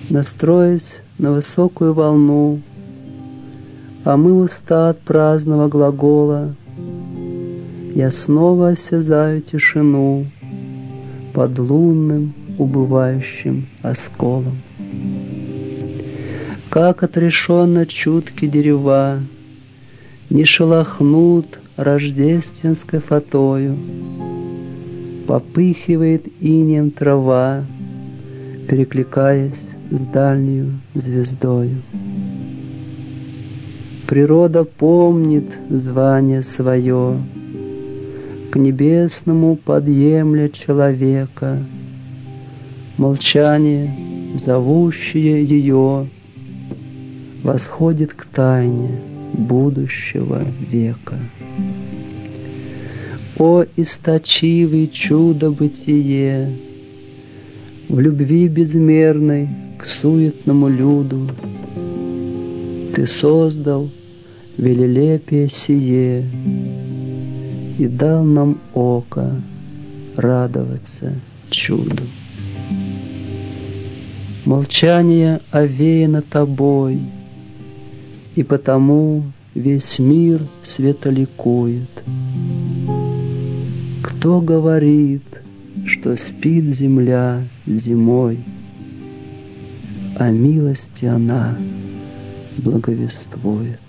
Настроясь на высокую волну, а мы уста от праздного глагола, я снова осязаю тишину под лунным убывающим осколом. Как отрешенно чутки дерева не шелохнут рождественской фатою, попыхивает инеем трава, перекликаясь с дальнею звездою. Природа помнит звание свое, к небесному подъемля человека, молчание, зовущее ее, восходит к тайне будущего века. О, источивый чудо-бытие, в любви безмерной к суетному люду ты создал велелепие сие и дал нам око радоваться чуду. Молчание овеяно тобой, и потому весь мир светоликует. Кто говорит, что спит земля зимой, а милости она благовествует?